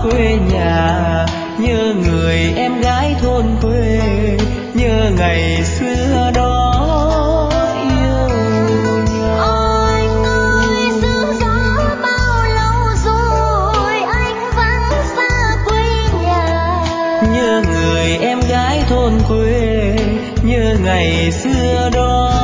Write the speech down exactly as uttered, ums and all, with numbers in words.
quê nhà, nhớ người em gái thôn quê, nhớ ngày xưa đó yêu nhau. Anh ơi xứ gió bao lâu rồi anh vắng xa quê nhà, nhớ người em gái thôn quê, nhớ ngày xưa đó